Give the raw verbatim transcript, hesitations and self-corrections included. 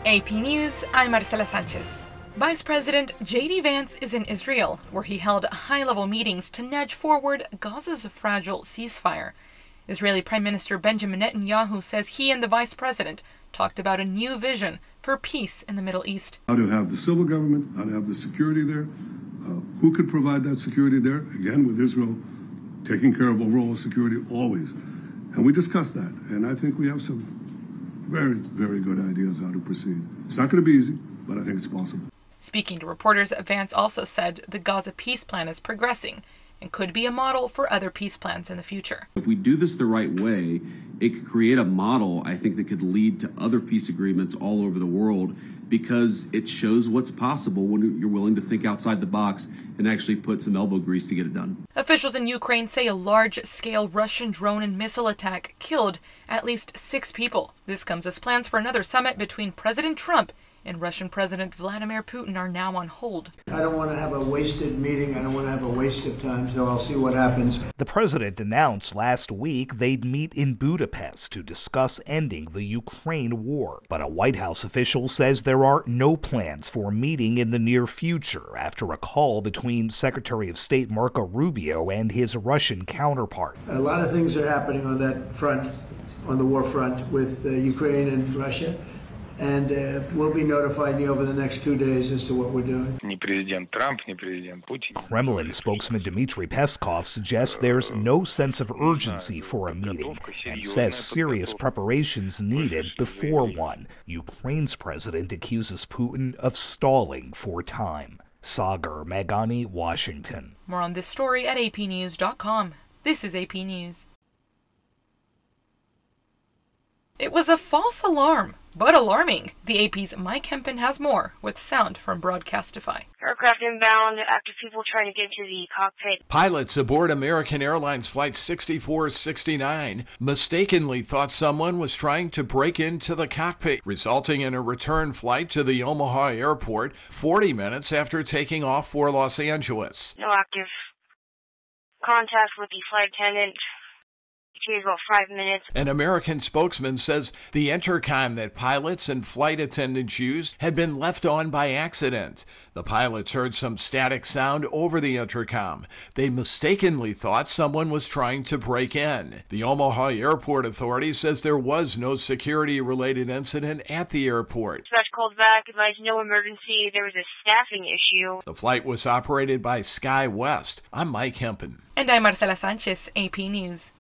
A P News, I'm Marcela Sanchez. Vice President J D Vance is in Israel, where he held high-level meetings to nudge forward Gaza's fragile ceasefire. Israeli Prime Minister Benjamin Netanyahu says he and the Vice President talked about a new vision for peace in the Middle East. How to have the civil government, how to have the security there, uh, who could provide that security there, again, with Israel taking care of overall security always. And we discussed that, and I think we have some very, very good ideas how to proceed. It's not going to be easy, but I think it's possible. Speaking to reporters, Vance also said the Gaza peace plan is progressing and could be a model for other peace plans in the future. If we do this the right way, it could create a model, I think, that could lead to other peace agreements all over the world, because it shows what's possible when you're willing to think outside the box and actually put some elbow grease to get it done. Officials in Ukraine say a large-scale Russian drone and missile attack killed at least six people. This comes as plans for another summit between President Trump and Russian President Vladimir Putin are now on hold. I don't want to have a wasted meeting. I don't want to have a waste of time, so I'll see what happens. The president announced last week they'd meet in Budapest to discuss ending the Ukraine war. But a White House official says there are no plans for a meeting in the near future after a call between Secretary of State Marco Rubio and his Russian counterpart. A lot of things are happening on that front, on the war front with uh, Ukraine and Russia. And uh, we'll be notifying you over the next two days as to what we're doing. Kremlin spokesman Dmitry Peskov suggests there's no sense of urgency for a meeting and says serious preparations needed before one. Ukraine's president accuses Putin of stalling for time. Sagar Meghani, Washington. More on this story at A P news dot com. This is A P News. It was a false alarm, but alarming. The A P's Mike Hempen has more with sound from Broadcastify. Aircraft inbound after people trying to get to the cockpit. Pilots aboard American Airlines Flight sixty-four sixty-nine mistakenly thought someone was trying to break into the cockpit, resulting in a return flight to the Omaha airport forty minutes after taking off for Los Angeles. No active contact with the flight attendant. About five minutes. An American spokesman says the intercom that pilots and flight attendants used had been left on by accident. The pilots heard some static sound over the intercom. They mistakenly thought someone was trying to break in. The Omaha Airport Authority says there was no security-related incident at the airport. Dispatch called back, advised no emergency. There was a staffing issue. The flight was operated by SkyWest. I'm Mike Hempen. And I'm Marcela Sanchez, A P News.